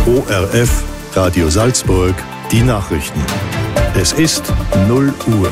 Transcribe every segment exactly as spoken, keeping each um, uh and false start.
O R F, Radio Salzburg, die Nachrichten. Es ist null Uhr.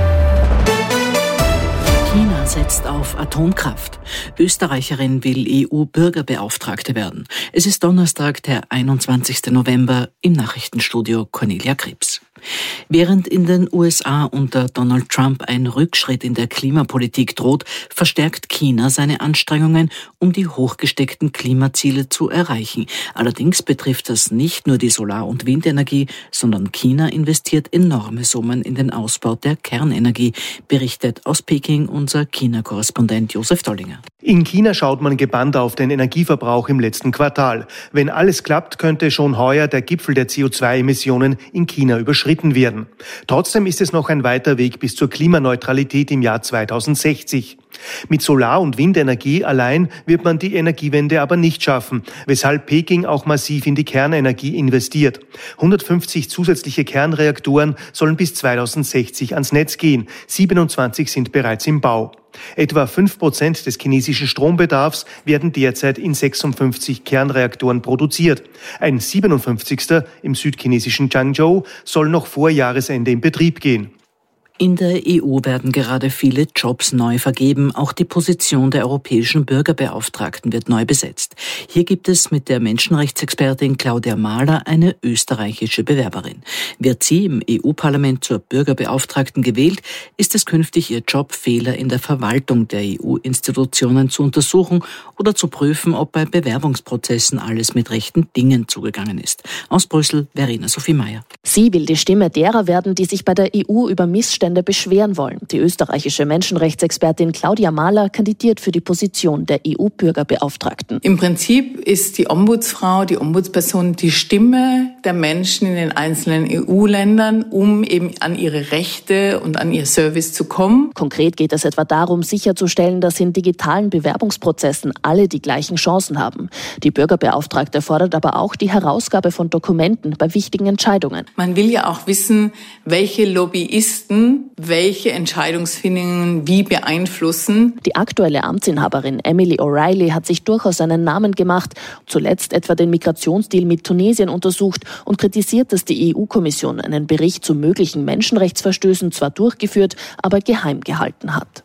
China setzt auf Atomkraft. Österreicherin will E U-Bürgerbeauftragte werden. Es ist Donnerstag, der einundzwanzigsten November, im Nachrichtenstudio Cornelia Krebs. Während in den U S A unter Donald Trump ein Rückschritt in der Klimapolitik droht, verstärkt China seine Anstrengungen, um die hochgesteckten Klimaziele zu erreichen. Allerdings betrifft das nicht nur die Solar- und Windenergie, sondern China investiert enorme Summen in den Ausbau der Kernenergie, berichtet aus Peking unser China-Korrespondent Josef Dollinger. In China schaut man gebannt auf den Energieverbrauch im letzten Quartal. Wenn alles klappt, könnte schon heuer der Gipfel der C O zwei Emissionen in China überschritten werden. Trotzdem ist es noch ein weiter Weg bis zur Klimaneutralität im Jahr zweitausendsechzig. Mit Solar- und Windenergie allein wird man die Energiewende aber nicht schaffen, weshalb Peking auch massiv in die Kernenergie investiert. hundertfünfzig zusätzliche Kernreaktoren sollen bis zweitausendsechzig ans Netz gehen. siebenundzwanzig sind bereits im Bau. Etwa fünf Prozent des chinesischen Strombedarfs werden derzeit in sechsundfünfzig Kernreaktoren produziert. Ein siebenundfünfzigster im südchinesischen Changzhou soll noch vor Jahresende in Betrieb gehen. In der E U werden gerade viele Jobs neu vergeben. Auch die Position der europäischen Bürgerbeauftragten wird neu besetzt. Hier gibt es mit der Menschenrechtsexpertin Claudia Mahler eine österreichische Bewerberin. Wird sie im E U-Parlament zur Bürgerbeauftragten gewählt, ist es künftig ihr Job, Fehler in der Verwaltung der E U-Institutionen zu untersuchen oder zu prüfen, ob bei Bewerbungsprozessen alles mit rechten Dingen zugegangen ist. Aus Brüssel, Verena Sophie Meyer. Sie will die Stimme derer werden, die sich bei der E U über Missstände beschweren wollen. Die österreichische Menschenrechtsexpertin Claudia Mahler kandidiert für die Position der E U-Bürgerbeauftragten. Im Prinzip ist die Ombudsfrau, die Ombudsperson, die Stimme der Menschen in den einzelnen E U-Ländern, um eben an ihre Rechte und an ihr Service zu kommen. Konkret geht es etwa darum, sicherzustellen, dass in digitalen Bewerbungsprozessen alle die gleichen Chancen haben. Die Bürgerbeauftragte fordert aber auch die Herausgabe von Dokumenten bei wichtigen Entscheidungen. Man will ja auch wissen, welche Lobbyisten welche Entscheidungsfindungen wie beeinflussen. Die aktuelle Amtsinhaberin Emily O'Reilly hat sich durchaus einen Namen gemacht, zuletzt etwa den Migrationsdeal mit Tunesien untersucht und kritisiert, dass die E U-Kommission einen Bericht zu möglichen Menschenrechtsverstößen zwar durchgeführt, aber geheim gehalten hat.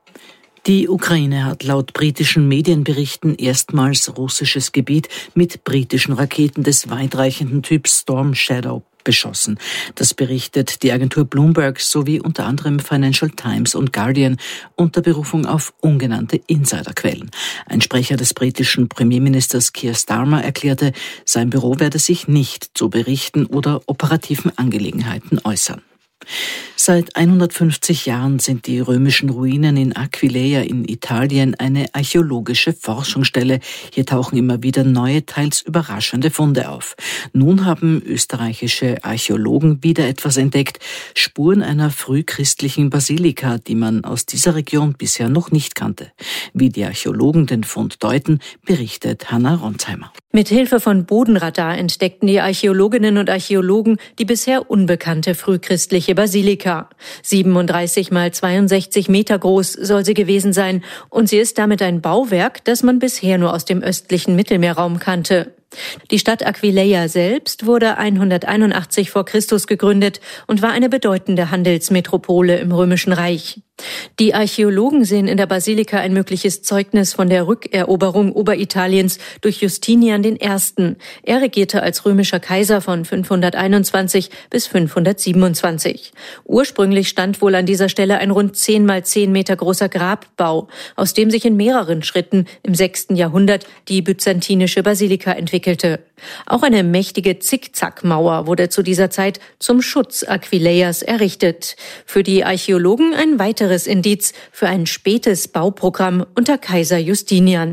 Die Ukraine hat laut britischen Medienberichten erstmals russisches Gebiet mit britischen Raketen des weitreichenden Typs Storm Shadow beschossen. Das berichtet die Agentur Bloomberg sowie unter anderem Financial Times und Guardian unter Berufung auf ungenannte Insiderquellen. Ein Sprecher des britischen Premierministers Keir Starmer erklärte, sein Büro werde sich nicht zu Berichten oder operativen Angelegenheiten äußern. Seit hundertfünfzig Jahren sind die römischen Ruinen in Aquileia in Italien eine archäologische Forschungsstelle. Hier tauchen immer wieder neue, teils überraschende Funde auf. Nun haben österreichische Archäologen wieder etwas entdeckt, Spuren einer frühchristlichen Basilika, die man aus dieser Region bisher noch nicht kannte. Wie die Archäologen den Fund deuten, berichtet Hanna Ronsheimer. Mit Hilfe von Bodenradar entdeckten die Archäologinnen und Archäologen die bisher unbekannte frühchristliche Basilika. siebenunddreißig mal zweiundsechzig Meter groß soll sie gewesen sein und sie ist damit ein Bauwerk, das man bisher nur aus dem östlichen Mittelmeerraum kannte. Die Stadt Aquileia selbst wurde hunderteinundachtzig vor Christus gegründet und war eine bedeutende Handelsmetropole im Römischen Reich. Die Archäologen sehen in der Basilika ein mögliches Zeugnis von der Rückeroberung Oberitaliens durch Justinian I. Er regierte als römischer Kaiser von fünfhunderteinundzwanzig bis fünfhundertsiebenundzwanzig. Ursprünglich stand wohl an dieser Stelle ein rund zehn mal zehn Meter großer Grabbau, aus dem sich in mehreren Schritten im sechsten Jahrhundert die byzantinische Basilika entwickelte. Auch eine mächtige Zickzackmauer wurde zu dieser Zeit zum Schutz Aquileias errichtet. Für die Archäologen ein weiteres Indiz für ein spätes Bauprogramm unter Kaiser Justinian.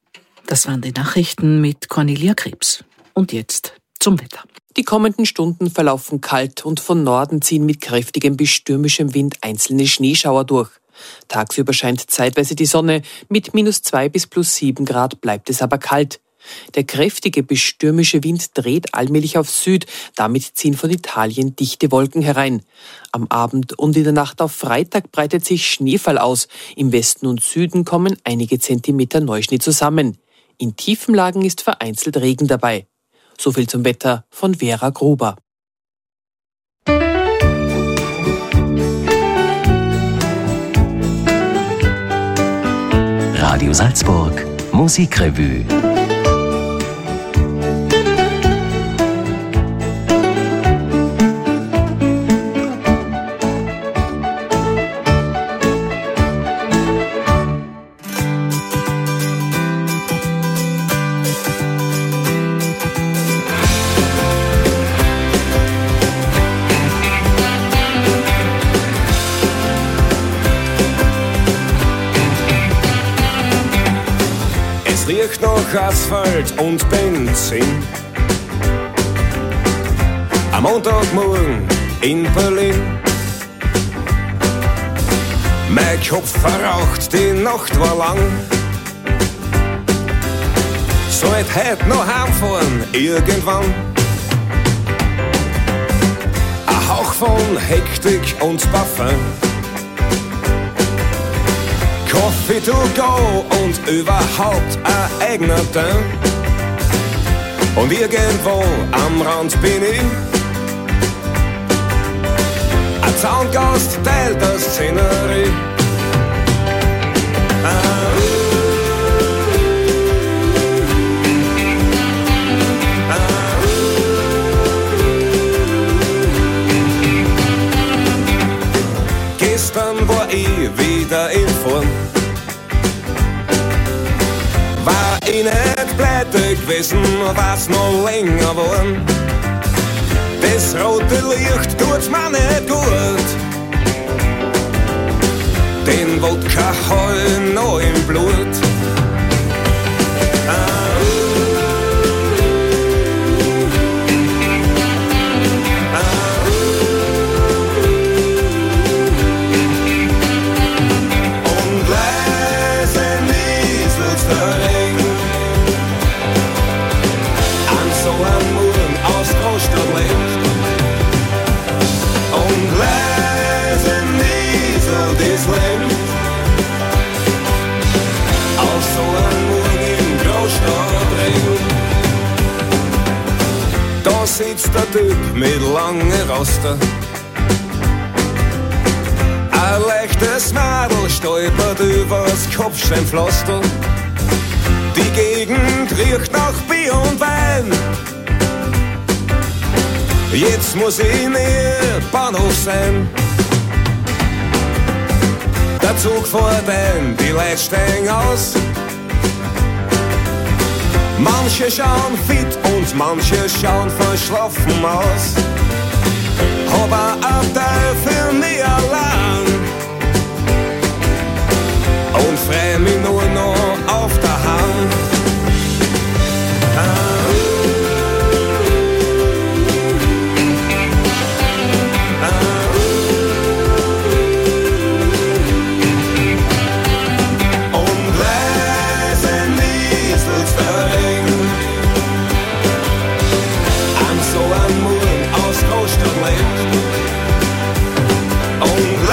Das waren die Nachrichten mit Cornelia Krebs. Und jetzt zum Wetter. Die kommenden Stunden verlaufen kalt und von Norden ziehen mit kräftigem bis stürmischem Wind einzelne Schneeschauer durch. Tagsüber scheint zeitweise die Sonne, mit minus zwei bis plus sieben Grad bleibt es aber kalt. Der kräftige bis stürmische Wind dreht allmählich auf Süd, damit ziehen von Italien dichte Wolken herein. Am Abend und in der Nacht auf Freitag breitet sich Schneefall aus. Im Westen und Süden kommen einige Zentimeter Neuschnee zusammen. In tiefen Lagen ist vereinzelt Regen dabei. So viel zum Wetter von Vera Gruber. Radio Salzburg Musikrevue. Riecht nach Asphalt und Benzin. Am Montagmorgen in Berlin. Mein Kopf verraucht, die Nacht war lang. Sollt heut noch heimfahren, irgendwann. Ein Hauch von Hektik und Parfum. Coffee to go und überhaupt ein eigener Teint. Und irgendwo am Rand bin ich. Ein Zaungast teilt der Szenerie. Ah, ah, gestern war ich wieder in Form. War ich nicht pleite gewesen, war's noch länger worden. Das rote Licht tut's mir nicht gut. Den Wodka hab ich noch im Blut. Ah. Und leise nieselt das Leben auf so einem Morgen im Großstadtring. Da sitzt der Typ mit langen Raster. Ein leichtes Mädel stolpert übers Kopfsteinpflaster. Die Gegend riecht nach Bier und Wein. Jetzt muss ich in ihr Bahnhof sein. Der Zug fährt ein, die Leute steigen aus. Manche schauen fit und manche schauen verschlafen aus. Hab ein Abteil für mich allein und freu mich nur noch auf der Hand. Ah. Und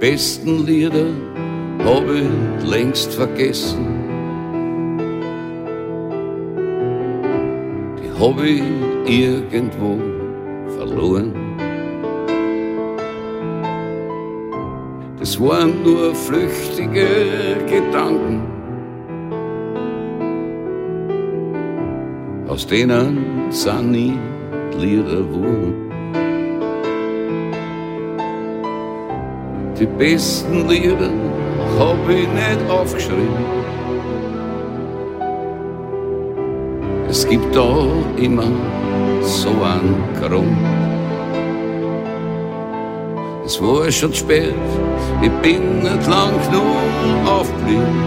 besten Lieder hab ich längst vergessen. Die hab ich irgendwo verloren. Das waren nur flüchtige Gedanken, aus denen sind nie Lieder wurden. Die besten Lieder hab ich nicht aufgeschrieben. Es gibt da immer so einen Grund. Es war schon spät, ich bin nicht lang genug aufgeblieben.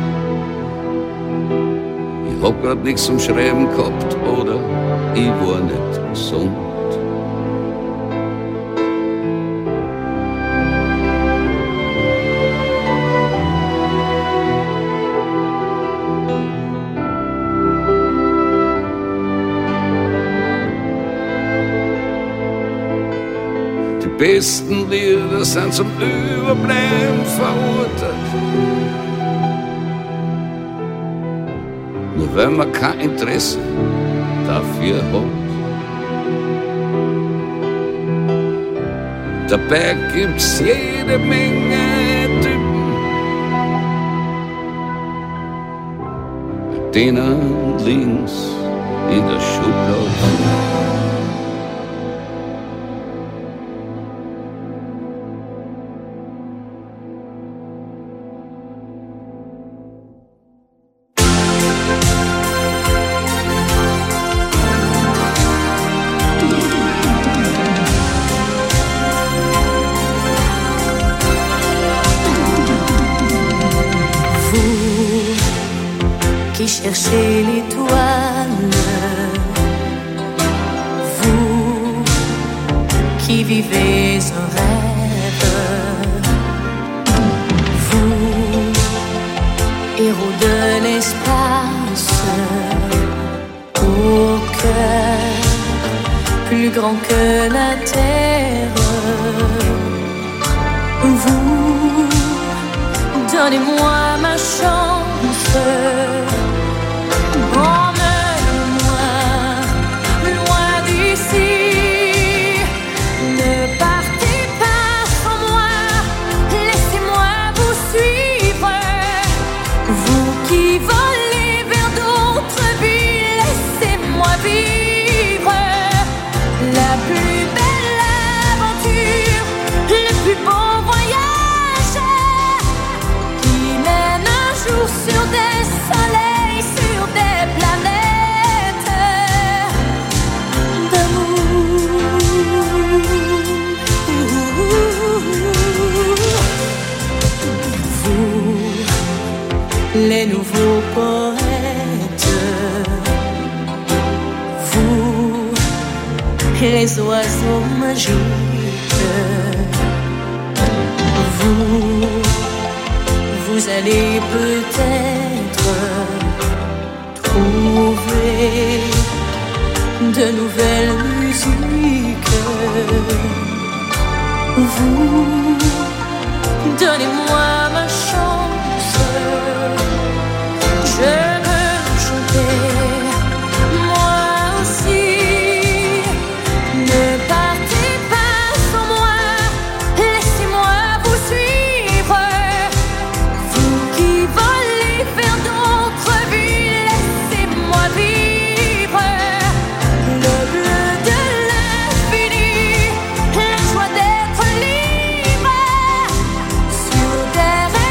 Ich hab grad nichts zum Schreiben gehabt oder ich war nicht gesund. Die besten Lieder sind zum Überbleiben verurteilt. Nur wenn man kein Interesse dafür hat. Dabei gibt's jede Menge Typen, bei denen links in der Schublade. Cherchez l'étoile, vous qui vivez un rêve, vous, héros de l'espace, au cœur plus grand que la terre, vous, donnez-moi ma chance. Emmène-moi loin d'ici, ne partez pas sans moi, laissez-moi vous suivre. Vous qui volez vers d'autres vies, laissez-moi vivre la plus belle aventure, le plus beau voyage qui mène un jour sur des soleils. Les nouveaux poètes, vous, les oiseaux magiques, vous, vous allez peut-être trouver de nouvelles musiques. Vous, donnez-moi ma chance. Je veux chanter, moi aussi. Ne partez pas sans moi, laissez-moi vous suivre. Vous qui volez vers d'autres vies, laissez-moi vivre le bleu de l'infini, la joie d'être libre sur des rêves.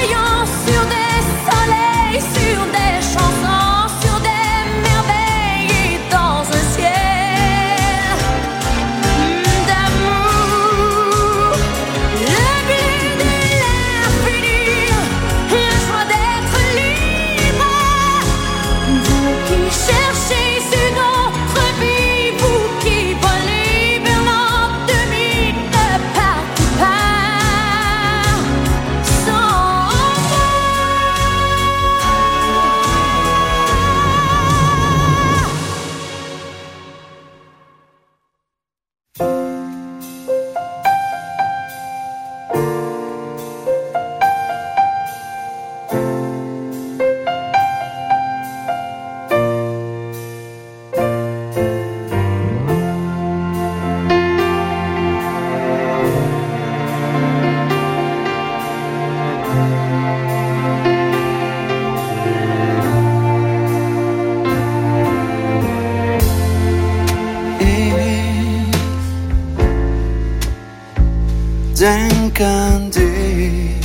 denk an dich,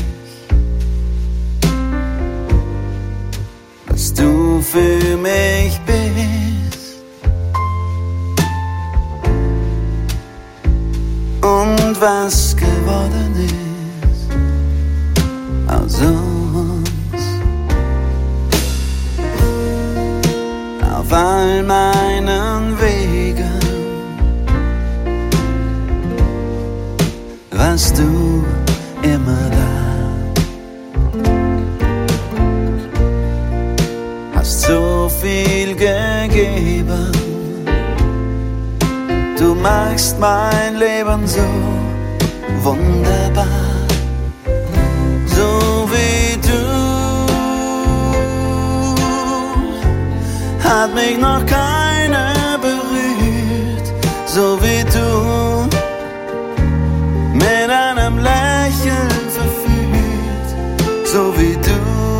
was du für mich bist und was geworden ist aus uns. Auf all meinen Wegen warst du immer da, hast so viel gegeben, du machst mein Leben so wunderbar, so wie du, hat mich noch keiner berührt, so wie du, mit einem Lächeln verführt, so wie du,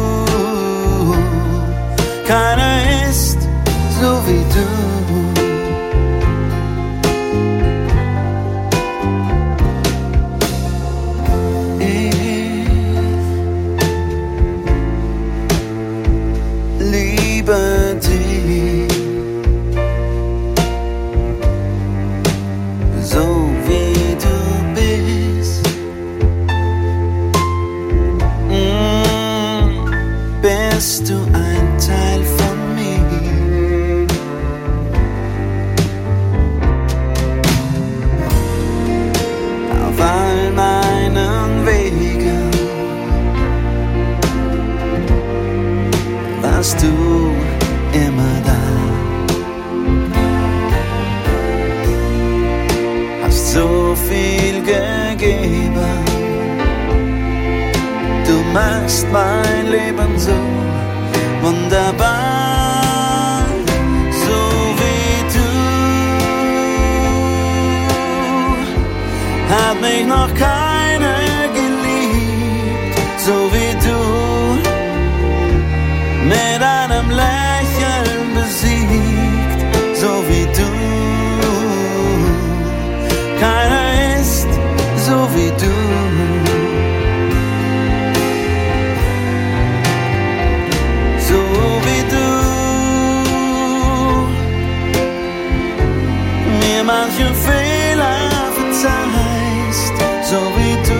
keiner ist so wie du. Bist du ein Teil von mir? Auf all meinen Wegen warst du immer da, hast so viel gegeben, du machst mein Leben so wunderbar, so wie du, hat mich noch keiner geliebt, so wie du, mit einem Lächeln besiegt, so wie du, keiner ist so wie du. Manche Fehler verzeihst, so wie du,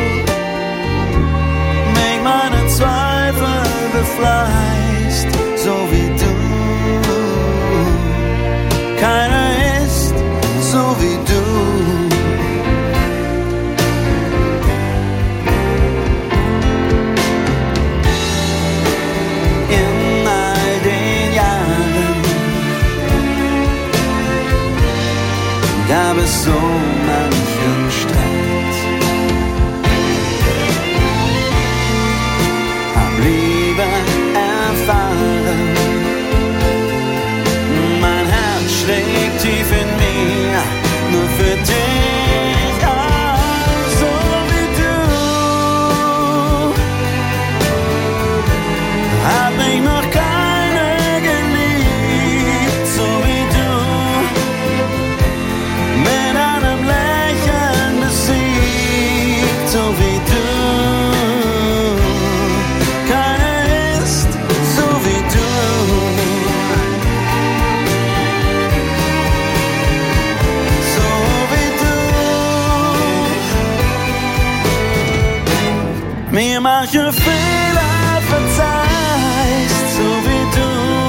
mich meine Zweifel befreist, so wie du, keiner ist so wie du. In all den Jahren gab es so manchen Streit, hab Liebe erfahren, mein Herz schlägt tief in mir, nur für dich, oh, so wie du, hab mich noch keiner geliebt, so wie du, mit einem Lächeln besiegt, so wie du, keiner ist so wie du. So wie du, mir manche Fehler verzeihst, so wie du,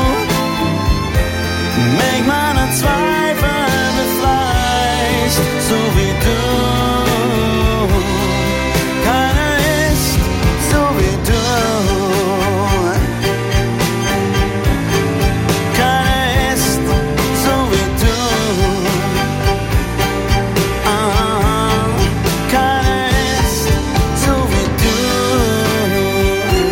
mich meine Zweifel befreist, so wie du, keiner ist so wie du, keiner ist so wie du, ah, keiner ist so wie du.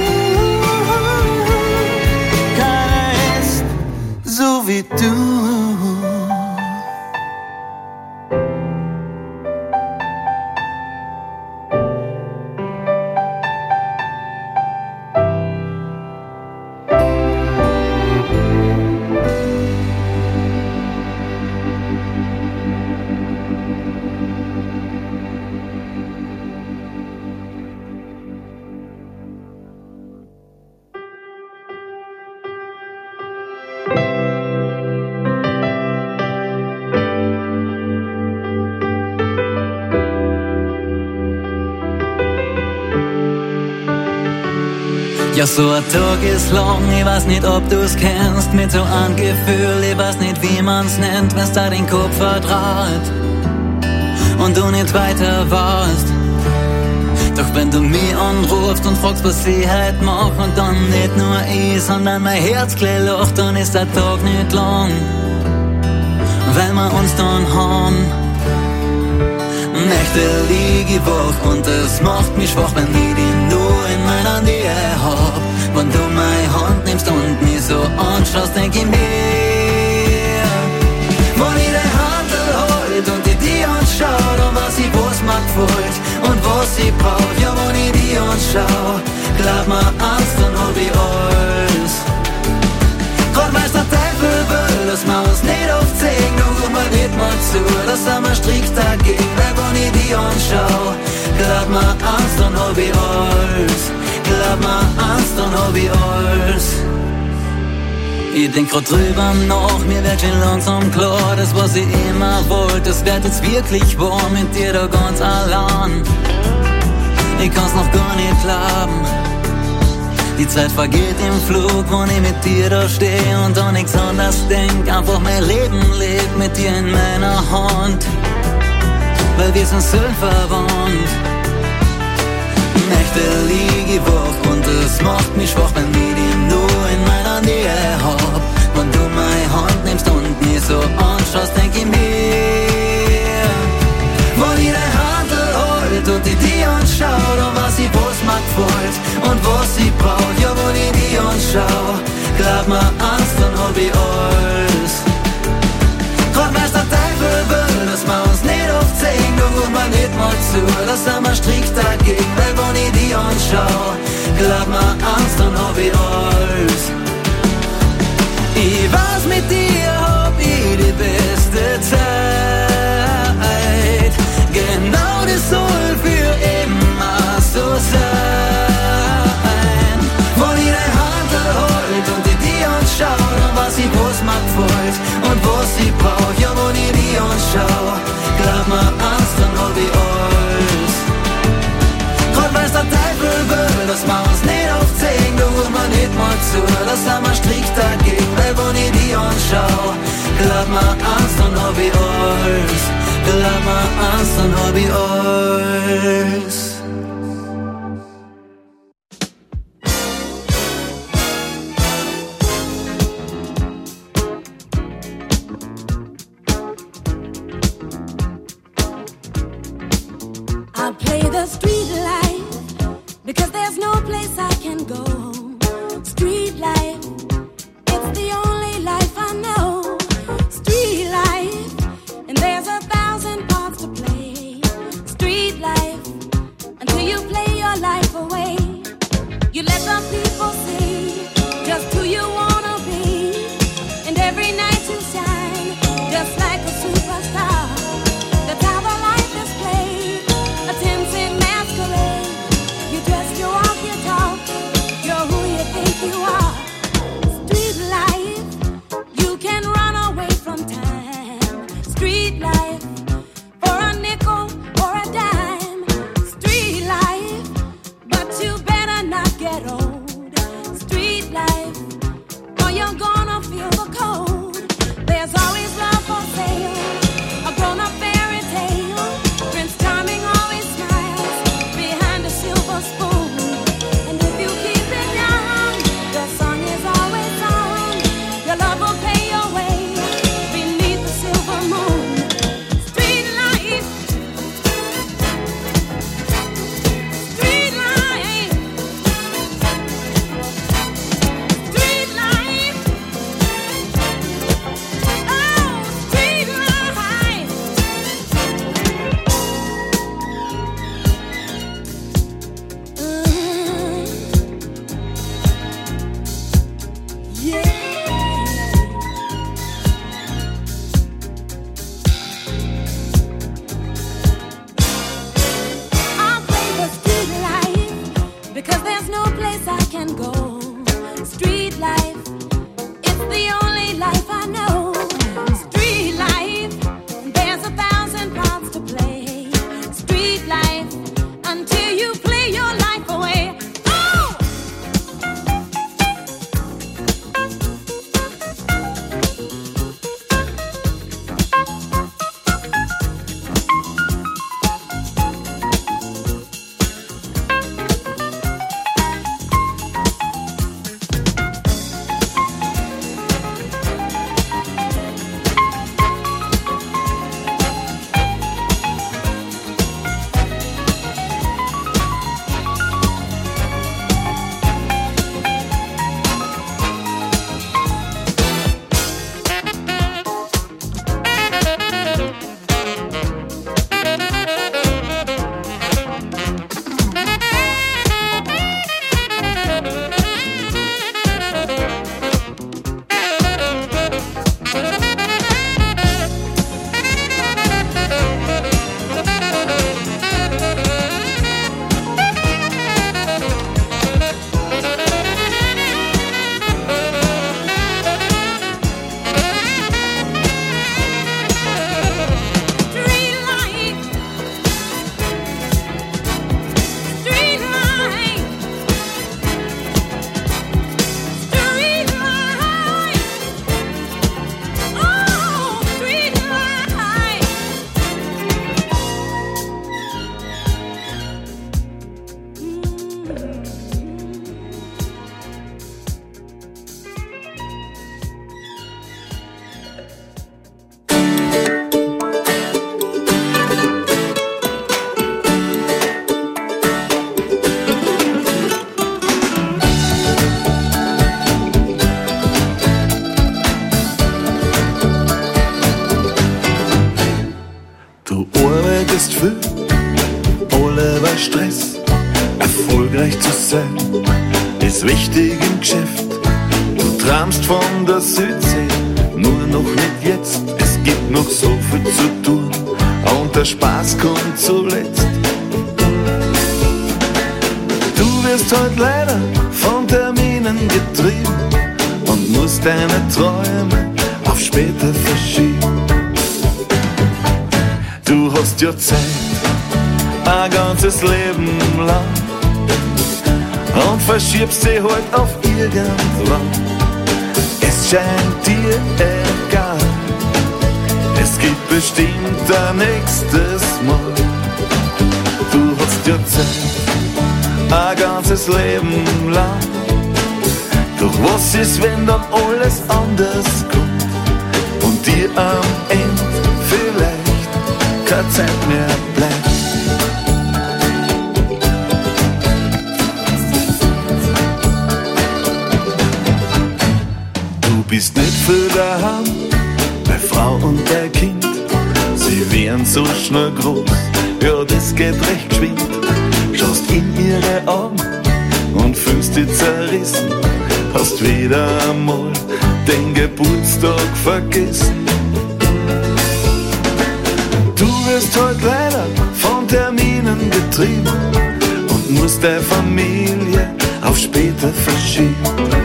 Ja, so ein Tag ist lang, ich weiß nicht, ob du's kennst, mit so einem Gefühl, ich weiß nicht, wie man's nennt, wenn's da den Kopf verdraht und du nicht weiter warst. Doch wenn du mich anrufst und fragst, was ich heute mach, und dann nicht nur ich, sondern mein Herz gleich lacht, dann ist der Tag nicht lang, weil wir uns dann haben. Nächte lieg ich wach und es macht mich schwach, wenn ich dich nur in meiner Nähe hab. Wenn du meine Hand nimmst und mich so anschaust, denk ich mir, wenn ich die Handel halt und ich dich anschau, dann weiß ich, was mir gefällt und was ich brauch. Ja, wenn ich dich anschau, glaub mir eins, dann hab ich alles. Grad weil's der Teufel will, dass wir uns nicht oft sehen, doch ruf mir nicht mal zu, dass sind wir strikt dagegen, weil wenn ich dich anschau, glaub mir eins, dann hab ich alles. Glaub mir eins, dann hab ich alles. Ich denk grad drüber nach, mir wird schon langsam klar, das was ich immer wollte, das wird jetzt wirklich wahr, mit dir da ganz allein. Ich kann's noch gar nicht glauben. Die Zeit vergeht im Flug, wenn ich mit dir da steh und an nichts anderes denk. Einfach mein Leben lebt mit dir in meiner Hand, weil wir sind seelenverwandt. Nächte lieg ich wach und es macht mich schwach, wenn ich dich nur in meiner Nähe hab. Wenn du meine Hand nimmst und mich so anschaust, denk ich mir, wenn ich die Handel halt und ich dich anschau, dann weiß ich, was mir gefällt und was ich brauch. Ja, wenn ich dich anschau, glaub mir eins, dann hab ich alles. Grad weil's der Teufel will, dass wir uns nicht oft sehen, doch ruf mir nicht mal zu, dass sind wir strikt dagegen, weil wenn ich dich anschau, glaub mir eins, dann hab ich alles. Ich weiß, mit dir hab ich die beste Zeit, genau das soll für immer so sein. Wenn ich die Handel halt und ich dich anschau, dann weiß ich, was mir gefällt und was ich brauch. Ja, wenn ich dich anschau, glaub mir eins, dann hab ich alles. Grad weil's der Teufel will, dass wir uns nicht oft sehen, doch ruf mir nicht mal zu, dass sind wir strikt dagegen, weil wenn ich dich anschau, glaub mir eins, dann hab ich alles. Glaub mir eins, dann hab ich alles. I play the street life because there's no place I can go. Street life, it's the only life I know. Street life, and there's a thousand parts to play. Street life, until you play your life away. You let the people see just who you wanna be, and every night you shine just like a superstar. That's how the life is played, a tempting masquerade. You dress, you walk, you talk, you're who you think you are. Street life, you can run away from time. Street life, for a nickel or a dime. Street life, but you better not get old. Street life, or you're gonna feel the cold. There's always love for sale, a grown-up fairy tale. Prince Charming always smiles behind a silver spoon. And if you keep it young, the sun is always on. Your love will pay your way beneath the silver moon. Street life, street life, street life. Oh, street life. Mm. Yeah. I'll play the street life because there's no place I can go. Street life, it's the only life I know. Street life, there's a thousand parts to play. Street life, until you play your life away. Oh! zu sein ist wichtig im Geschäft. Du träumst von der Südsee, nur noch nicht jetzt. Es gibt noch so viel zu tun und der Spaß kommt zuletzt. Du wirst heute leider von Terminen getrieben und musst deine Träume auf später verschieben. Du hast ja Zeit, ein ganzes Leben lang, und verschiebst sie halt auf irgendwann. Es scheint dir egal, es gibt bestimmt ein nächstes Mal. Du hast ja Zeit, ein ganzes Leben lang. Doch was ist, wenn dann alles anders kommt und dir am Ende vielleicht keine Zeit mehr bleibt? Du bist nicht für daheim, bei Frau und der Kind. Sie wären so schnell groß, ja das geht recht geschwind. Schaust in ihre Augen und fühlst dich zerrissen. Hast wieder einmal den Geburtstag vergessen. Du wirst heute leider von Terminen getrieben und musst deine Familie auf später verschieben.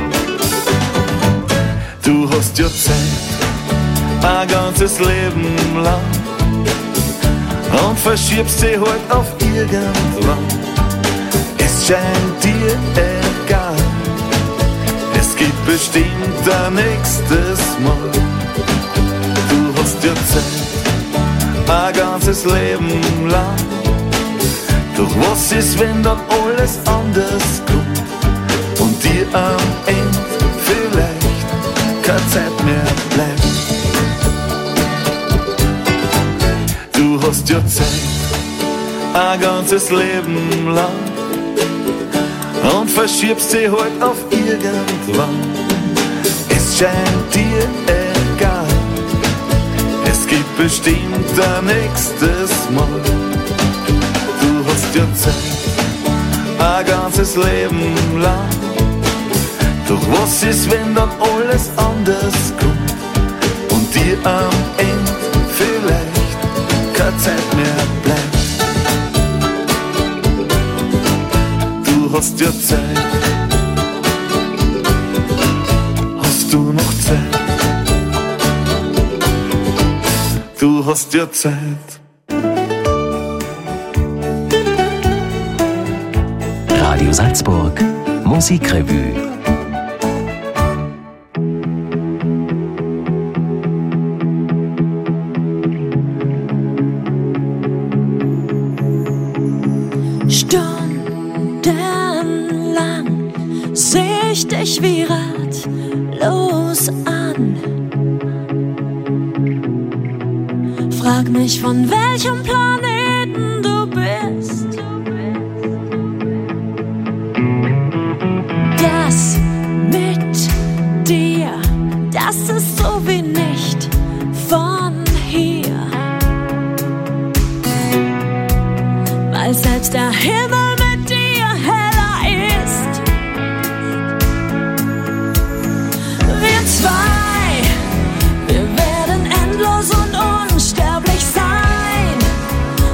Du hast ja Zeit, ein ganzes Leben lang, und verschiebst sie halt auf irgendwann. Es scheint dir egal, es gibt bestimmt ein nächstes Mal. Du hast ja Zeit, ein ganzes Leben lang. Doch was ist, wenn dann alles anders kommt und dir am Ende vielleicht keine Zeit mehr bleibt? Du hast ja Zeit, ein ganzes Leben lang, und verschiebst sie halt auf irgendwann. Es scheint dir egal, es gibt bestimmt ein nächstes Mal. Du hast ja Zeit, ein ganzes Leben lang. Doch was ist, wenn dann alles anders kommt und dir am Ende vielleicht keine Zeit mehr bleibt? Du hast ja Zeit, hast du noch Zeit? Du hast ja Zeit. Radio Salzburg, Musikrevue. Stundenlang seh ich dich wie ratlos an. Frag mich, von welchem Planeten du bist. Das mit dir, das ist so wie nicht von hier. Weil selbst der Himmel mit dir heller ist. Wir zwei, wir werden endlos und unsterblich sein.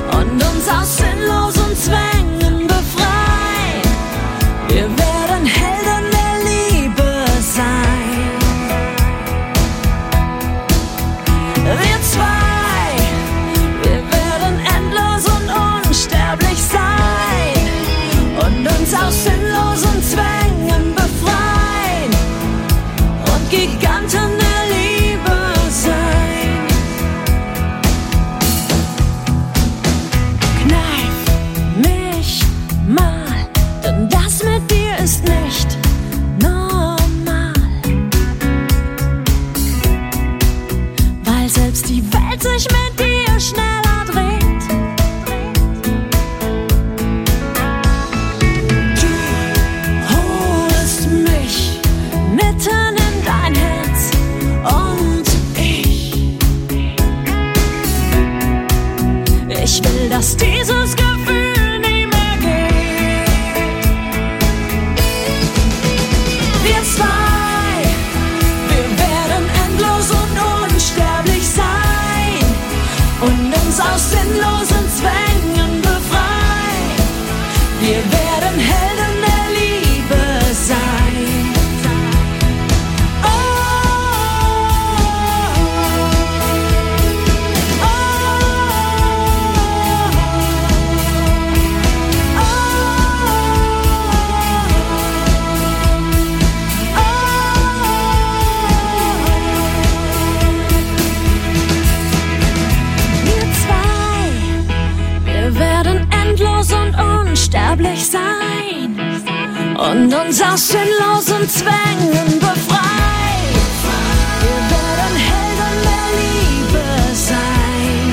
endlich sein und uns aus sinnlosen Zwängen befreien. Wir werden Helden der Liebe sein.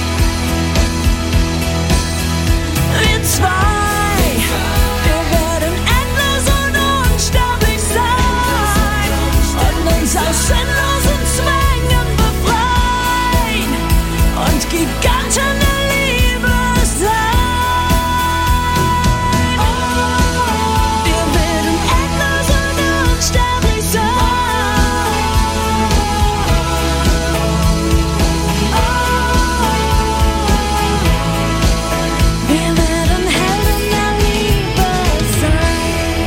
Wir zwei, wir werden endlos und unsterblich sein und uns aus sinnlosen Zwängen befreien und Giganten der Liebe sein. Wir werden endlos und unsterblich sein. Wir werden Helden der Liebe sein.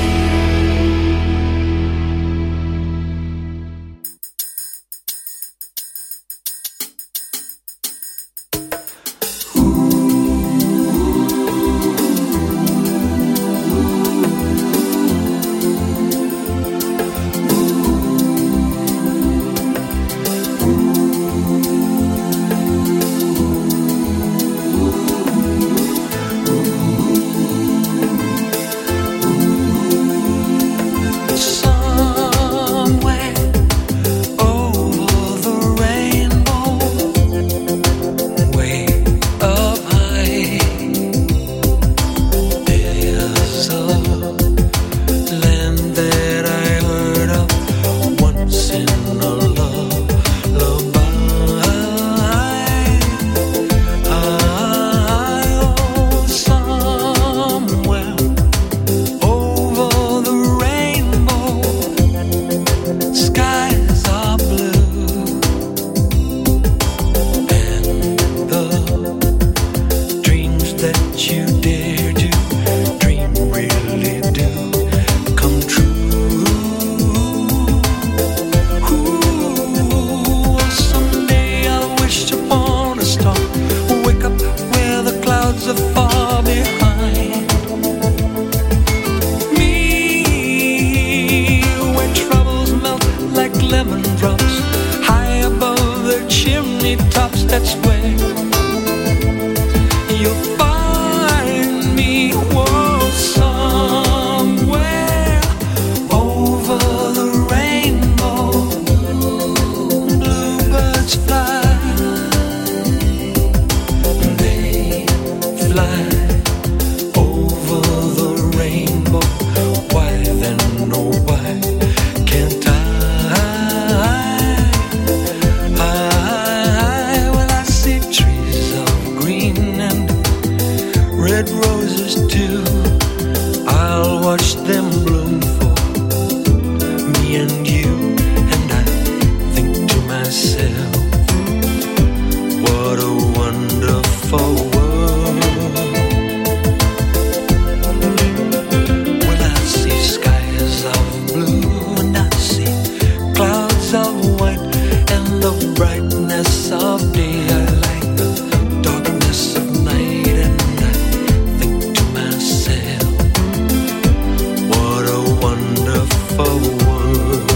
Somewhere over the rainbow, way up high, there's a land that I heard of once in a lullaby. Oh, somewhere over the rainbow, skies are blue, and the dreams that you dare to dream really do come true. Ooh, someday I'll wish upon a star, wake up where the clouds are far behind me, where troubles melt like lemon drops, high above the chimney tops. That's where you'll find me. Whoa, somewhere over the rainbow, bluebirds fly. They fly over the rainbow. Why then, oh why can't I? I, well, I see trees of green and red roses too. I'll watch them bloom for me and you, and I think to myself, what a wonderful world. When I see skies of blue and I see clouds of white and the brightness of day, I like the darkness of night, and I think to myself, what a wonderful world.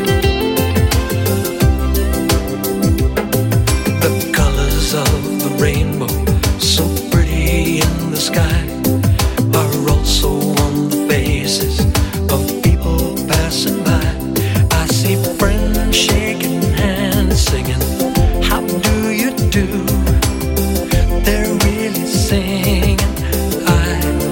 The colors of the rainbow, so pretty in the sky, are also on the faces of people passing by. I see friends shaking hands, singing, how do you do? They're really singing, I,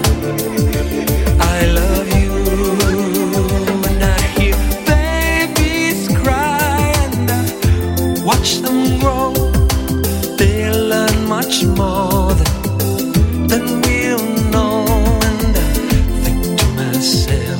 I love you. And I hear babies cry, and I watch them grow. They learn much more than, than we'll know. And I think to myself,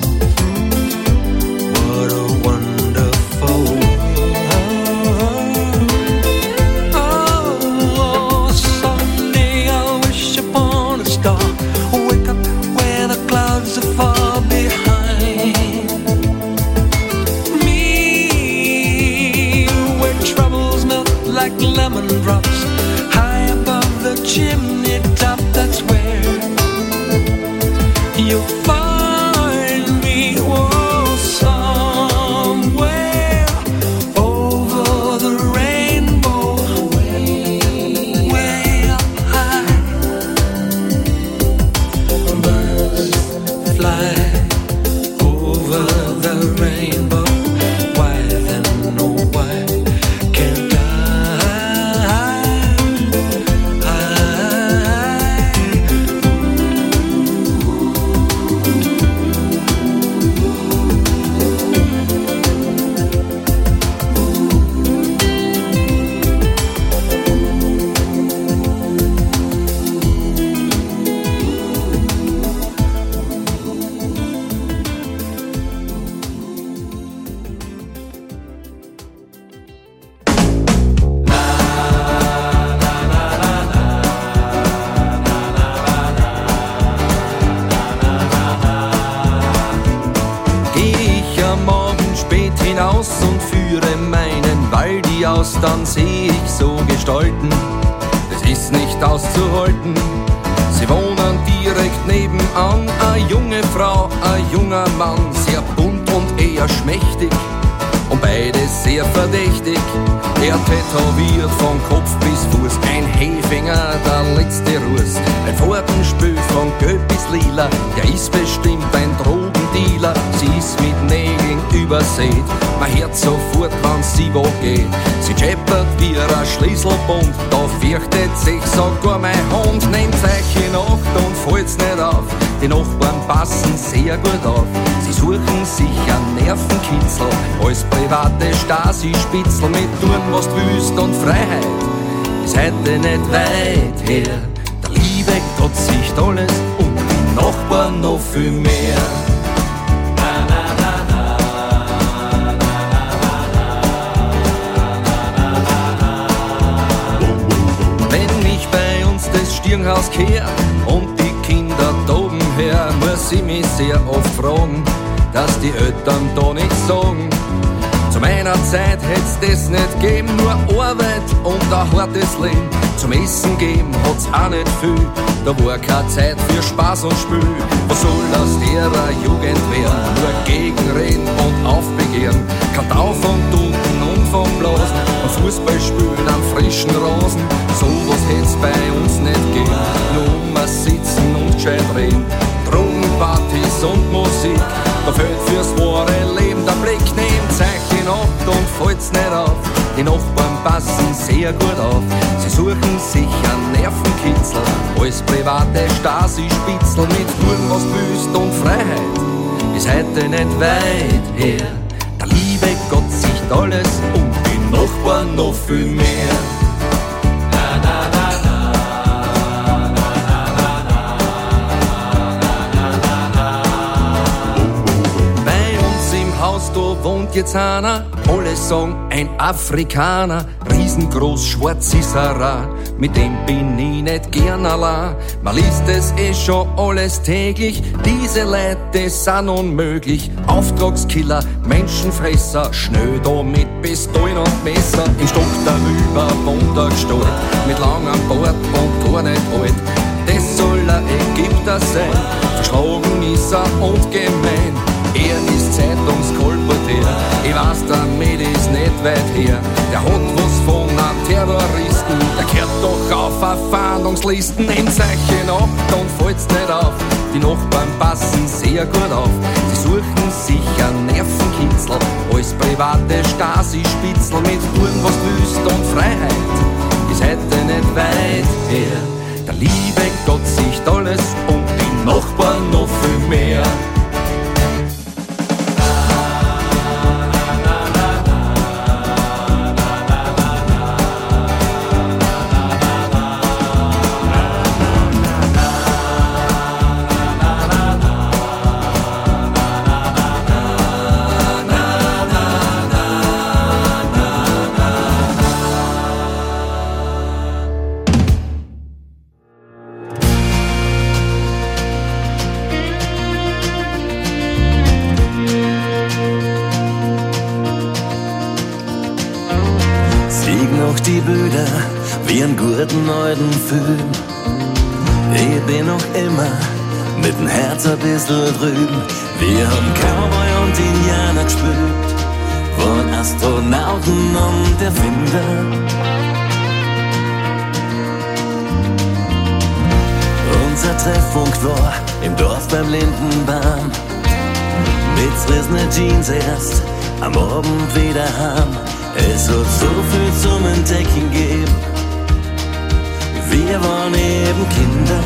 spät hinaus und führe meinen Waldi aus, dann seh ich so Gestalten, das ist nicht auszuhalten. Sie wohnen direkt nebenan, eine junge Frau, ein junger Mann, sehr bunt und eher schmächtig und beide sehr verdächtig. Er tätowiert von Kopf bis Fuß, ein Häfinger, der letzte Ruß. Ein Fahrtenspül von gelb bis lila, der ist bestimmt ein Drogendealer. Sie ist mit Nägeln übersät, man hört sofort, wann sie wo geht. Sie scheppert wie ein Schlüsselbund, da fürchtet sich sogar mein Hund. Nehmt euch in Acht und fällt's nicht auf, die Nachbarn passen sehr gut auf. Sie suchen sich einen Nervenkitzel, als private Stasi-Spitzel mit tun, was du willst und Freiheit ist heute nicht weit her. Der liebe Gott sieht alles und die Nachbarn noch viel mehr. Wenn ich bei uns das Stirnhaus kehr und die Kinder toben her, muss ich mich sehr oft fragen, dass die Eltern da nichts sagen. Zu meiner Zeit hätt's das nicht gegeben, nur Arbeit und ein hartes Leben. Zum Essen geben hat's auch nicht viel, da war keine Zeit für Spaß und Spiel. Was soll aus ihrer Jugend werden? Nur gegenreden und aufbegehren. Kann auf und unten und vom Blasen und Fußball spielen am frischen Rasen. Sowas hätt's bei uns nicht gegeben, nur mal sitzen und gescheit reden. Drogenpartys und Musik, da fällt fürs wahre Leben der Blick. Nehmt euch in Acht und fällt's nicht auf, die Nachbarn passen sehr gut auf. Sie suchen sich einen Nervenkitzel, als private Stasi-Spitzel mit tun, was du willst und Freiheit ist heute nicht weit her. Der liebe Gott sieht alles und die Nachbarn noch viel mehr. Da wohnt jetzt einer, alle sagen ein Afrikaner, riesengroß, schwarz ist er, mit dem bin ich nicht gern allein. Man liest es eh schon alles täglich, diese Leute sind unmöglich. Auftragskiller, Menschenfresser, schnell da mit Pistolen und Messer. Im Stock darüber wohnt er Gestalt, mit langem Bart und gar nicht alt. Das soll ein Ägypter sein, verschlagen ist er und gemein. Er ist Zeitungskolporteur, ich weiß, damit ist nicht weit her. Der hat was von einem Terroristen, der kehrt doch auf eine Fahndungslisten. Nehmt euch in Acht und fällt's nicht auf, die Nachbarn passen sehr gut auf. Sie suchen sich einen Nervenkitzel, als private Stasi-Spitzel mit tun, was du willst und Freiheit ist heute nicht weit her. Der liebe Gott sieht alles und die Nachbarn noch viel mehr. Die Bilder wie einen guten alten Film. Ich bin noch immer mit dem Herz ein bisschen drüben. Wir haben Cowboy und Indianer gespielt, von Astronauten und Erfinder. Unser Treffpunkt war im Dorf beim Lindenbaum. Mit zerrissene Jeans erst am Abend wieder heim. Es wird so viel zum Entdecken geben. Wir waren eben Kinder.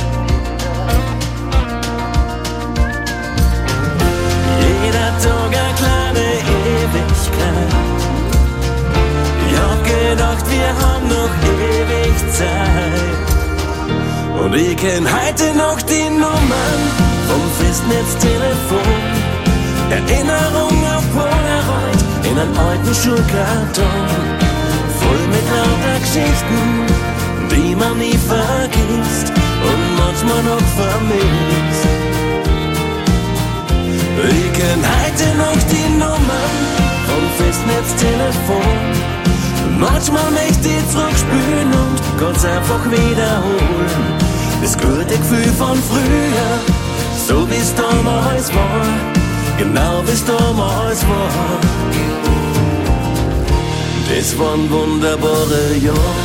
Jeder Tag eine kleine Ewigkeit. Ich hab gedacht, wir haben noch ewig Zeit. Und ich kenn heute noch die Nummern vom Festnetztelefon. Erinnerung auf Polaroid in einem alten Schulkarton, voll mit lauter Geschichten, die man nie vergisst und manchmal noch vermisst. Ich kenn heute noch die Nummern ins Telefon. Manchmal möchte ich zurückspülen und ganz einfach wiederholen. Das gute Gefühl von früher, so wie's damals war, genau wie's damals war. Das waren wunderbare Jahre.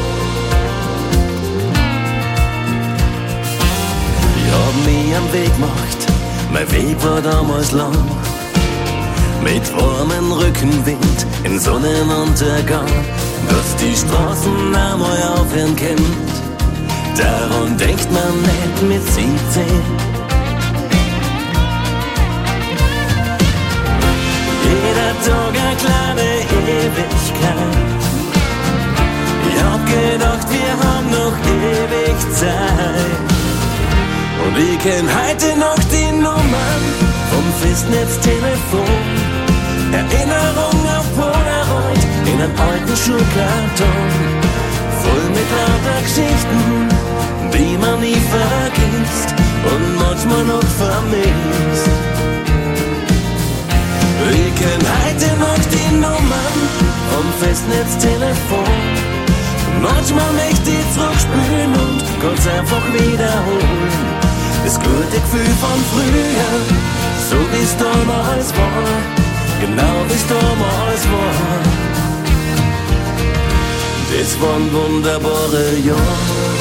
Ich hab mich am Weg gemacht, mein Weg war damals lang. Mit warmem Rückenwind in Sonnenuntergang, dass die Straßen einmal aufhören kennt. Daran denkt man nicht mit siebzehn. Jeder Tag eine kleine Ewigkeit. Ich hab gedacht, wir haben noch ewig Zeit. Und ich kenn heute noch die Nummern vom Festnetztelefon. Erinnerung auf Polaroid in einem alten Schulkarton. Voll mit lauter Geschichten, die man nie vergisst und manchmal noch vermisst. Ich kenn heute noch die Nummern vom Festnetztelefon. Manchmal möchte ich zurückspülen und ganz einfach wiederholen. Das gute Gefühl von früher, so wie's damals war, genau wie's damals war. Das waren wunderbare Jahre.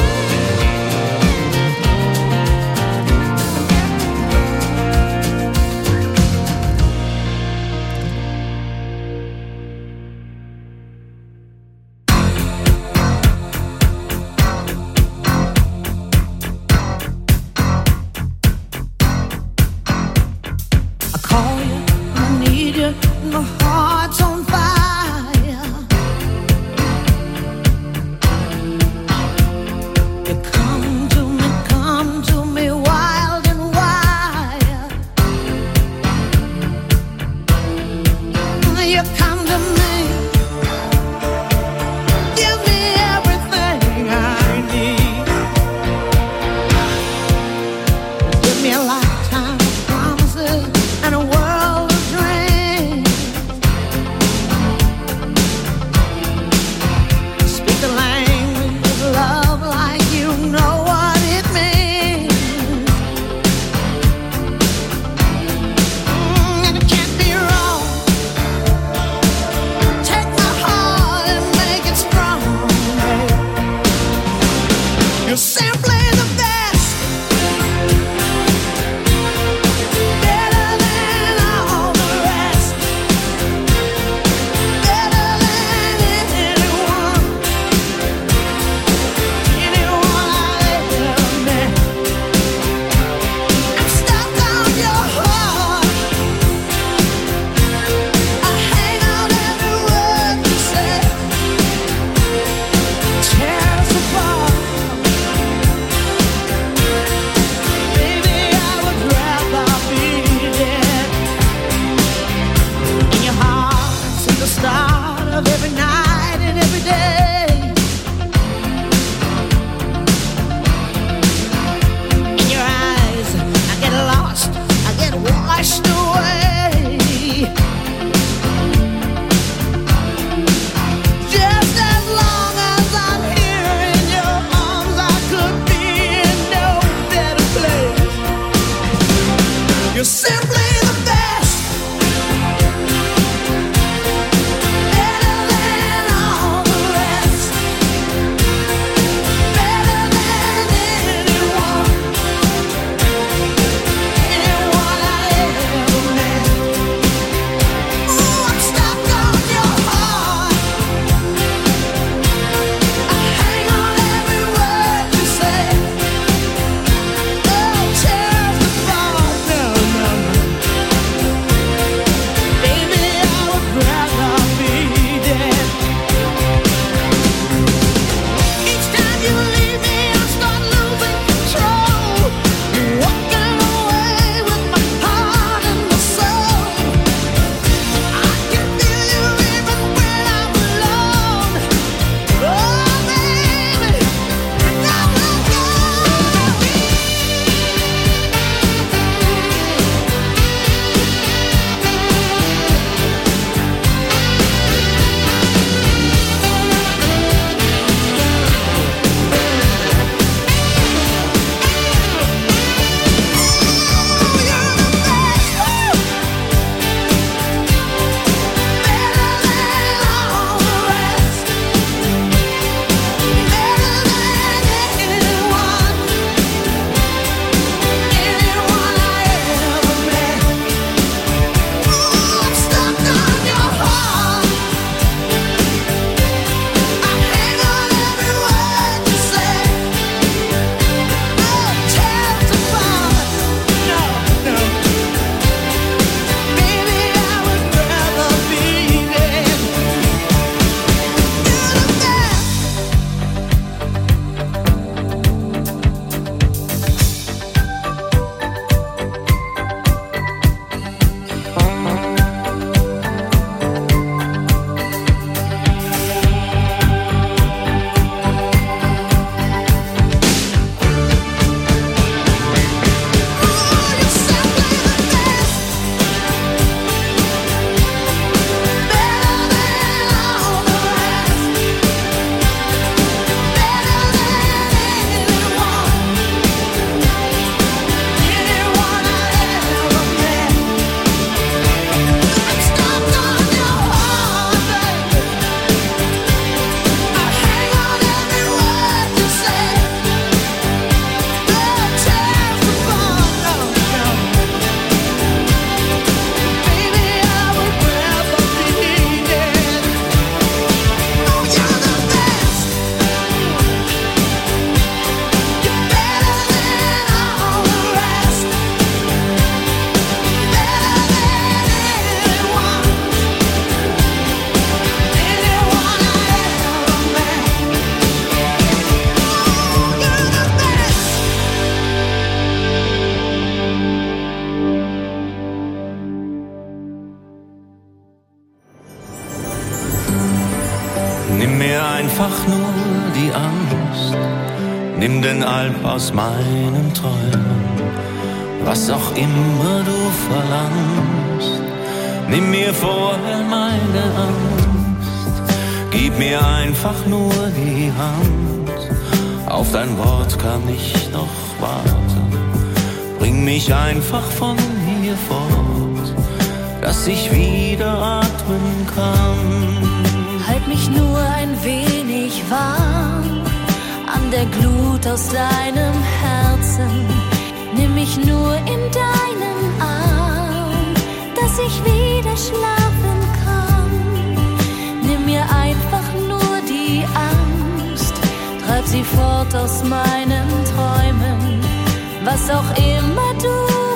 einfach nur die Angst, nimm den Alp aus meinen Träumen, was auch immer du verlangst, nimm mir vorher meine Angst, gib mir einfach nur die Hand, auf dein Wort kann ich noch warten, bring mich einfach von hier fort, dass ich wieder atmen kann. Halt mich nur ein wenig warm an der Glut aus deinem Herzen. Nimm mich nur in deinen Arm, dass ich wieder schlafen kann. Nimm mir einfach nur die Angst, treib sie fort aus meinen Träumen, was auch immer du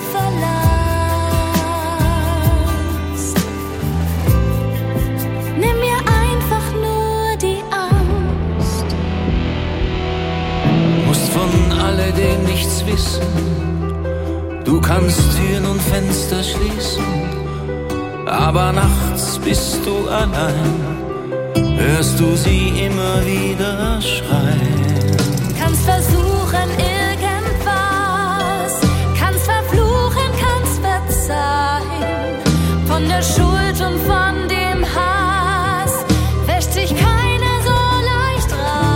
verlangst. Nimm mir einfach nur die Angst. Musst von alledem nichts wissen, du kannst Türen und Fenster schließen, aber nachts bist du allein, hörst du sie immer wieder schreien. Kannst versuchen irgendwas, kannst verfluchen, kannst verzeihen, von der Schuld und von dem Hass wäscht sich keiner so leicht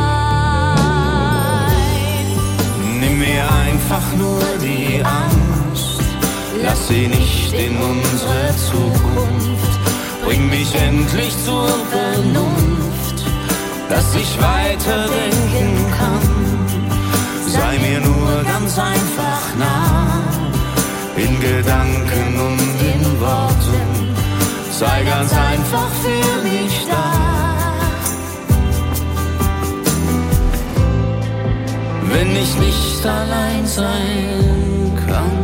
rein. Nimm mir einfach nur die Angst, lass sie nicht in unsere Zukunft, bring mich endlich zur Vernunft, dass ich weiterdenken kann. Sei mir nur ganz einfach nah, in Gedanken und in Worten, sei ganz einfach für mich da. Wenn ich nicht allein sein kann,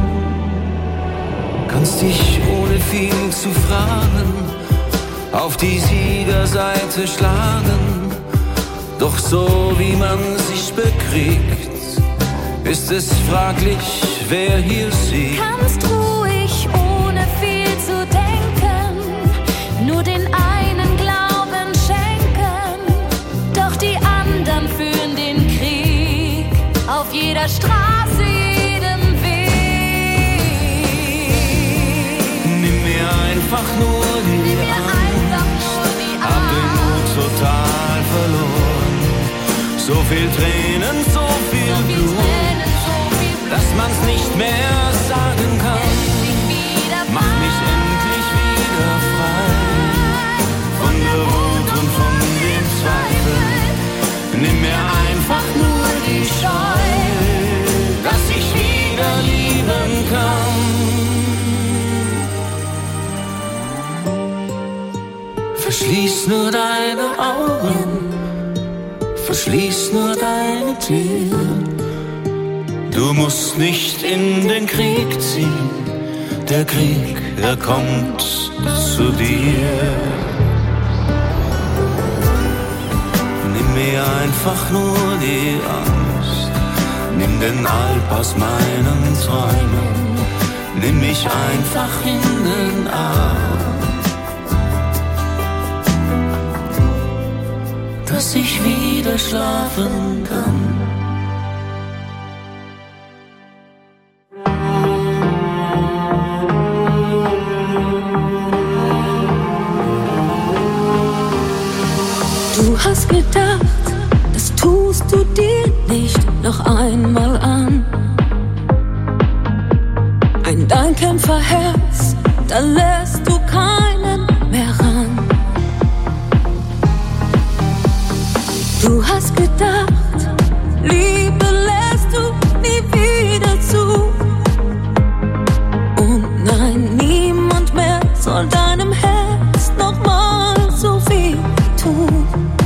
kannst dich ohne viel zu fragen auf die Siegerseite schlagen. Doch so wie man sich bekriegt, ist es fraglich, wer hier siegt. Kannst ruhig ohne viel zu denken, nur den einen Glauben schenken. Doch die anderen führen den Krieg auf jeder Straße, jedem Weg. Nimm mir einfach nur die Angst, hab den Mut total verloren. So viel Tränen, so viel Blut, dass man's nicht mehr sagen kann. Mach mich endlich wieder frei von der Wut und von dem Zweifel. Nimm mir einfach nur die Scheu, dass ich wieder lieben kann. Verschließ nur deine Augen, verschließ nur deine Türen. Du musst nicht in den Krieg ziehen, der Krieg, er kommt zu dir. Nimm mir einfach nur die Angst, nimm den Alp aus meinen Träumen, nimm mich einfach in den Arm, dass ich wieder schlafen kann. Du hast gedacht, das tust du dir nicht noch einmal an. Ein Dein-Kämpferherz, da lässt du keinen mehr ran. Du hast gedacht, Liebe lässt du nie wieder zu. Und nein, niemand mehr soll deinem Herz nochmal so viel tun.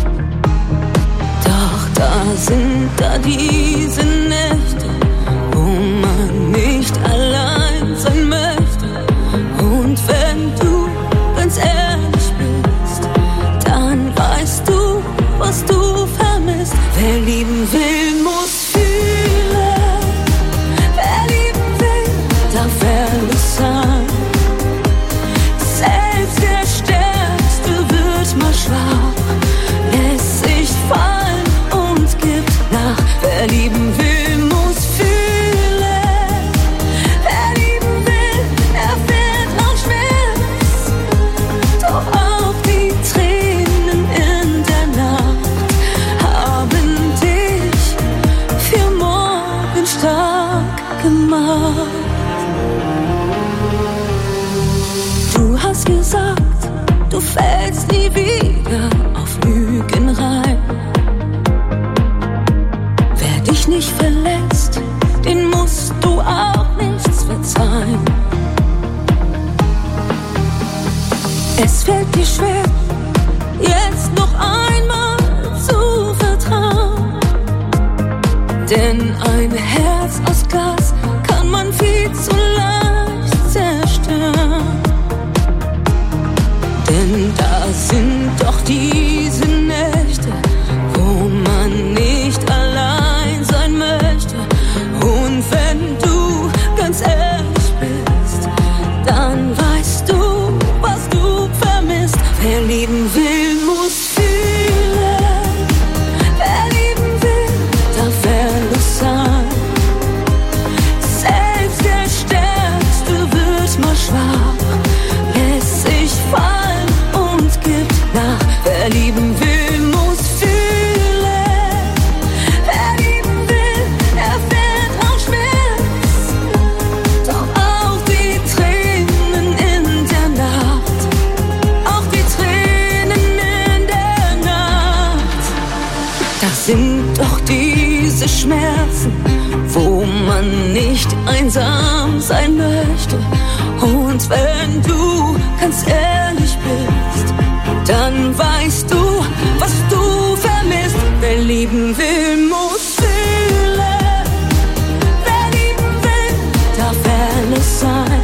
Doch da sind da diese Nächte, wo man nicht allein sein möchte. Und wenn du ganz ehrlich bist, dann weißt du, was du vermisst. Wer lieben will, muss fühlen. Wer lieben will, darf ehrlich sein. Selbst der Stärkste wird mal schwach. Lässt sich fällst nie wieder auf Lügen rein. Wer dich nicht verlässt, den musst du auch nichts verzeihen. Es fällt dir schwer, jetzt noch einmal zu vertrauen, denn ein Herz aus Glas kann man viel zu leicht zerstören. Denn da sind doch diese Nächte, wo man nicht allein sein möchte. Und wenn du ganz ehrlich bist, dann weißt du, was du vermisst. Wer lieben will, muss fühlen. Wer lieben will, darf ehrlich sein. Selbst der Stärkste wird mal schwach, lässt sich fallen und gibt nach. Wer lieben will, muss fühlen. Wer lieben will, erfährt auch Schmerz. Doch auch die Tränen in der Nacht, auch die Tränen in der Nacht. Das sind doch diese Schmerzen, wo man nicht einsam sein möchte. Und wenn du ganz ehrlich bist, dann weißt du, was du vermisst. Wer lieben will, muss fühlen. Wer lieben will, darf ehrlich sein.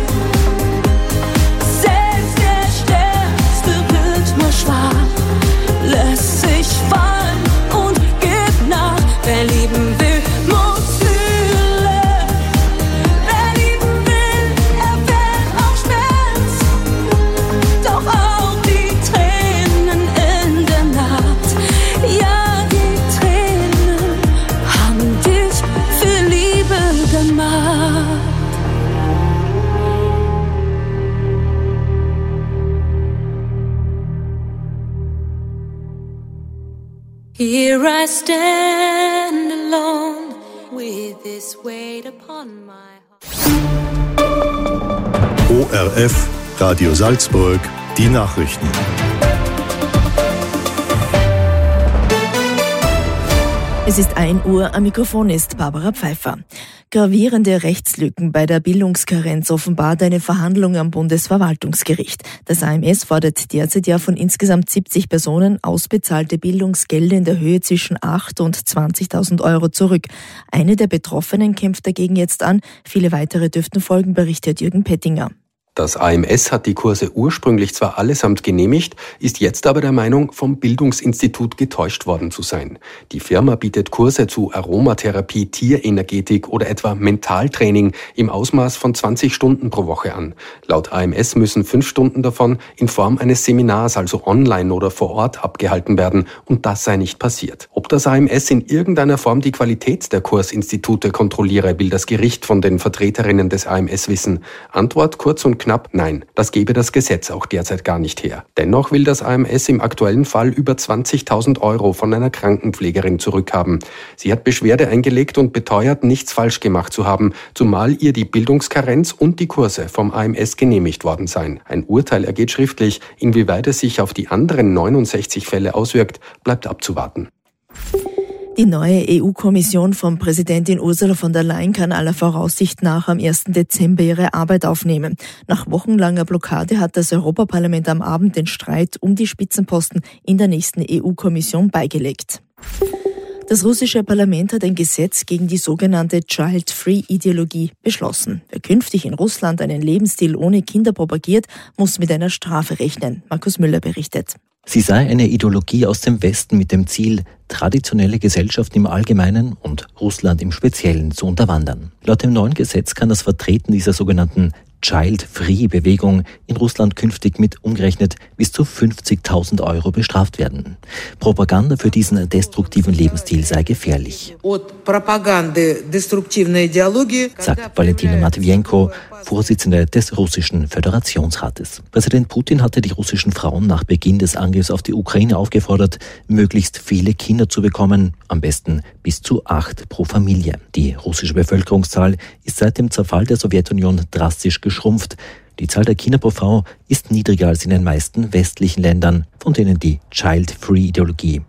Selbst der Stärkste wird mal schwach, lässt sich fallen und gibt nach. Wer lieben will, muss fühlen. Wer lieben will, erfährt auch Schmerz. Doch auch die Tränen in der Nacht, ja, die Tränen haben dich für Liebe gemacht. Here I stand alone with this weight upon my heart. O R F, Radio Salzburg, die Nachrichten. Es ist ein Uhr, am Mikrofon ist Barbara Pfeiffer. Gravierende Rechtslücken bei der Bildungskarenz offenbart eine Verhandlung am Bundesverwaltungsgericht. Das A M S fordert derzeit ja von insgesamt siebzig Personen ausbezahlte Bildungsgelder in der Höhe zwischen acht und zwanzigtausend Euro zurück. Eine der Betroffenen kämpft dagegen jetzt an. Viele weitere dürften folgen, berichtet Jürgen Pettinger. Das A M S hat die Kurse ursprünglich zwar allesamt genehmigt, ist jetzt aber der Meinung, vom Bildungsinstitut getäuscht worden zu sein. Die Firma bietet Kurse zu Aromatherapie, Tierenergetik oder etwa Mentaltraining im Ausmaß von zwanzig Stunden pro Woche an. Laut A M S müssen fünf Stunden davon in Form eines Seminars, also online oder vor Ort, abgehalten werden, und das sei nicht passiert. Ob das A M S in irgendeiner Form die Qualität der Kursinstitute kontrolliere, will das Gericht von den Vertreterinnen des A M S wissen. Antwort kurz und knapp: Nein, das gebe das Gesetz auch derzeit gar nicht her. Dennoch will das A M S im aktuellen Fall über zwanzigtausend Euro von einer Krankenpflegerin zurückhaben. Sie hat Beschwerde eingelegt und beteuert, nichts falsch gemacht zu haben, zumal ihr die Bildungskarenz und die Kurse vom A M S genehmigt worden seien. Ein Urteil ergeht schriftlich. Inwieweit es sich auf die anderen neunundsechzig Fälle auswirkt, bleibt abzuwarten. Die neue E U-Kommission von Präsidentin Ursula von der Leyen kann aller Voraussicht nach am ersten Dezember ihre Arbeit aufnehmen. Nach wochenlanger Blockade hat das Europaparlament am Abend den Streit um die Spitzenposten in der nächsten E U-Kommission beigelegt. Das russische Parlament hat ein Gesetz gegen die sogenannte Child-Free-Ideologie beschlossen. Wer künftig in Russland einen Lebensstil ohne Kinder propagiert, muss mit einer Strafe rechnen. Markus Müller berichtet. Sie sei eine Ideologie aus dem Westen mit dem Ziel, traditionelle Gesellschaften im Allgemeinen und Russland im Speziellen zu unterwandern. Laut dem neuen Gesetz kann das Vertreten dieser sogenannten Child-Free-Bewegung in Russland künftig mit umgerechnet bis zu fünfzigtausend Euro bestraft werden. Propaganda für diesen destruktiven Lebensstil sei gefährlich, sagt Valentina Matwienko, Vorsitzende des russischen Föderationsrates. Präsident Putin hatte die russischen Frauen nach Beginn des Angriffs auf die Ukraine aufgefordert, möglichst viele Kinder zu bekommen, am besten bis zu acht pro Familie. Die russische Bevölkerungszahl ist seit dem Zerfall der Sowjetunion drastisch geschrumpft. Die Zahl der Kinder pro Frau ist niedriger als in den meisten westlichen Ländern, von denen die Child-Free-Ideologie